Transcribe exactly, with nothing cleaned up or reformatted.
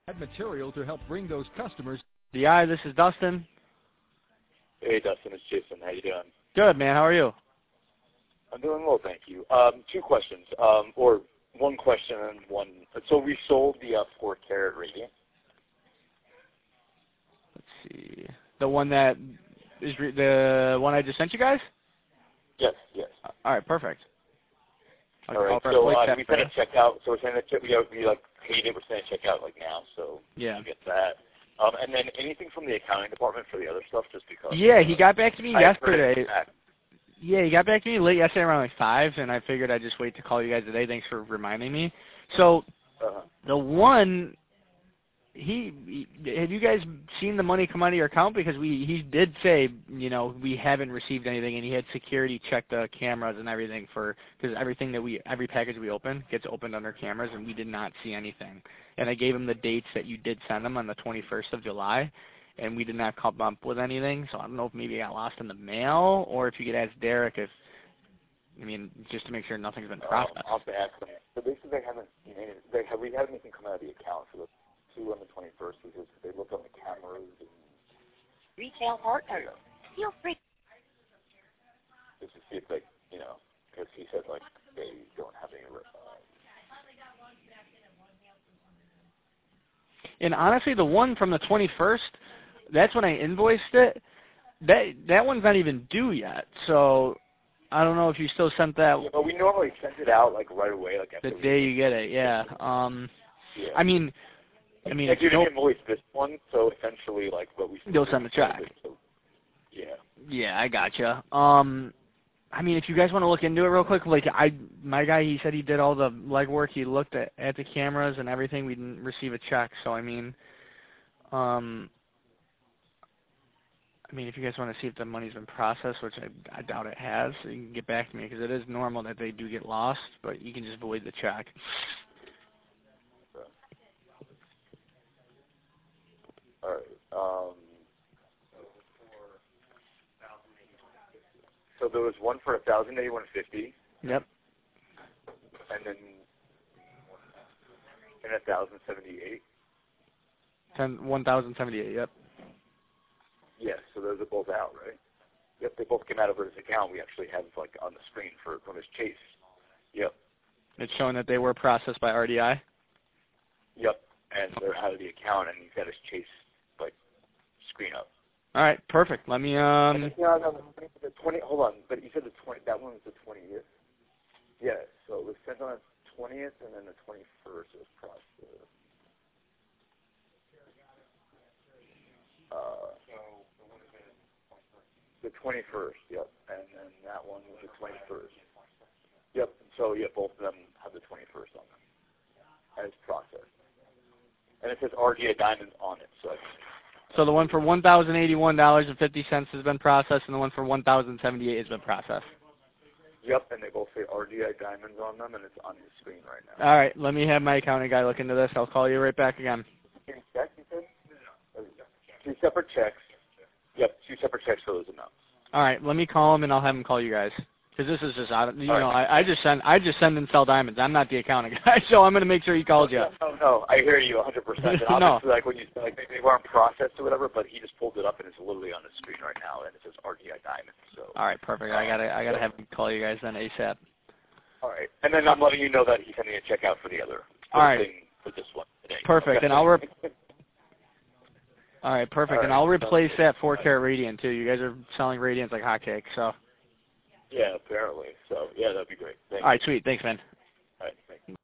material to help bring those customers. D I, this is Dustin. Hey, Dustin, it's Jason. How you doing? Good, man. How are you? I'm doing well, thank you. Um, two questions, um, or one question and one. So we sold the uh, four carat radiant. Let's see. The one that is re the one I just sent you guys? Yes, yes. All right, perfect. I'll All right, so uh, we sent a check out. So we're saying that we, we like paid it. We're saying check out like now, so yeah, you get that. Um, and then anything from the accounting department for the other stuff, just because. Yeah, he got back to me I yesterday. Yeah, he got back to me late yesterday around like five, and I figured I'd just wait to call you guys today. Thanks for reminding me. So uh-huh. the one, he, he have you guys seen the money come out of your account? Because we he did say, you know, we haven't received anything, and he had security check the cameras and everything for because everything that we every package we open gets opened under cameras, and we did not see anything. And I gave him the dates that you did send him on the twenty-first of July. And we did not come up with anything, so I don't know if maybe it got lost in the mail, or if you could ask Derek if, I mean, just to make sure nothing's been processed. Um, I'll have to ask them. So basically, they haven't seen any. They have we had anything come out of the account for the two on the twenty-first because they looked on the cameras and retail partner. Feel free. Just to see if like you know, because he said like they don't have any. Uh, And honestly, the one from the twenty-first, that's when I invoiced it. That that one's not even due yet. So I don't know if you still sent that. Yeah, but we normally send it out like right away, like after the day you get it. Yeah. Um. Yeah. I mean, I mean, I if you didn't don't invoice this one, so essentially like what we. They'll send the check. So, yeah. Yeah, I gotcha. Um. I mean, if you guys want to look into it real quick, like I, my guy, he said he did all the legwork. He looked at, at the cameras and everything. We didn't receive a check, so I mean, um, I mean, if you guys want to see if the money's been processed, which I, I doubt it has, so you can get back to me because it is normal that they do get lost, but you can just void the check. All right. Um. So there was one for a thousand eighty-one fifty. Yep. And then and a thousand seventy-eight. Ten one thousand seventy-eight. Yep. Yes. So those are both out, right? Yep. They both came out of his account. We actually have like on the screen for from his Chase. Yep. It's showing that they were processed by R D I. Yep. And they're out of the account, and he's got his Chase like screen up. All right, perfect. Let me um. Yeah, no, the twenty. Hold on, but you said the twenty. That one was the twentieth. Yeah, so it was sent on the twentieth, and then the twenty-first was processed. Uh, the twenty-first. Yep, and then that one was the twenty-first. Yep. So yeah, both of them have the twenty-first on them as processed, and it says R G A Diamonds on it. So. So the one for one thousand eighty-one dollars and fifty cents has been processed, and the one for one thousand seventy-eight has been processed. Yep, and they both say R G I Diamonds on them, and it's on his screen right now. All right, let me have my accounting guy look into this. I'll call you right back again. Two checks, you said? Two separate checks. Yep, two separate checks for those amounts. All right, let me call him, and I'll have him call you guys. Because this is just out of, you All know, right. I, I just send I just send and sell diamonds. I'm not the accounting guy, so I'm going to make sure he calls you. No, no, no, I hear you one hundred percent. And No. obviously, like when you like they weren't processed or whatever, but he just pulled it up and it's literally on the screen right now, and it says R G I Diamonds. So. All right, perfect. I gotta I gotta have him call you guys then ASAP. All right, and then I'm letting you know that he's sending a check out for the other. For All the right. Thing for this one today. Perfect, Okay. and I'll. Re- All right, perfect, All and right. I'll replace that four carat radiant too. You guys are selling radiants like hotcakes, so. Yeah, apparently. So yeah, that'd be great. Thank All right, sweet. Thanks, man.